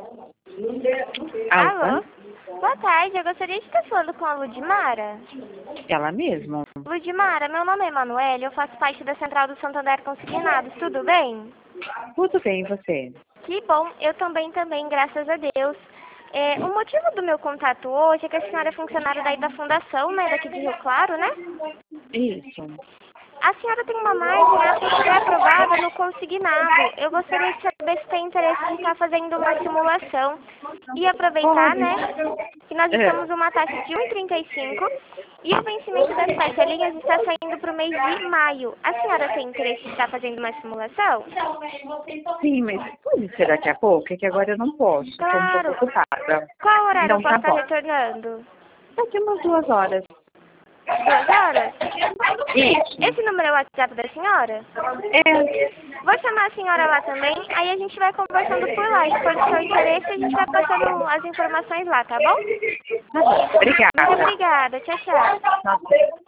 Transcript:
Alô? Alô? Boa tarde, eu gostaria de estar falando com a Ludmara. Ela mesma? Ludmara, meu nome é Emanuele, eu faço parte da Central do Santander Consignados, tudo bem? Tudo bem, e você? Que bom, eu também, graças a Deus. O motivo do meu contato hoje é que a senhora é funcionária daí da Fundação, né, daqui de Rio Claro, né? Isso. A senhora tem uma margem a ser aprovada no consignado. Eu gostaria de saber se tem interesse de estar fazendo uma simulação e aproveitar, Pode. né, que nós É. estamos uma taxa de 1,35 e o vencimento das parcelinhas está saindo para o mês de maio. A senhora tem interesse de estar fazendo uma simulação? Sim, mas pode ser daqui a pouco? É que agora eu não posso. Estou um pouco Claro. ocupada. Qual horário eu Então posso tá estar bom. retornando? Daqui umas 2 horas. 2 horas? Isso. Esse número é o WhatsApp da senhora? É. Vou chamar a senhora lá também, aí a gente vai conversando por lá. Se for do seu interesse, a gente vai passando as informações lá, tá bom? Tá bom. Muito Obrigada. obrigada. Tchau, tchau. Nossa.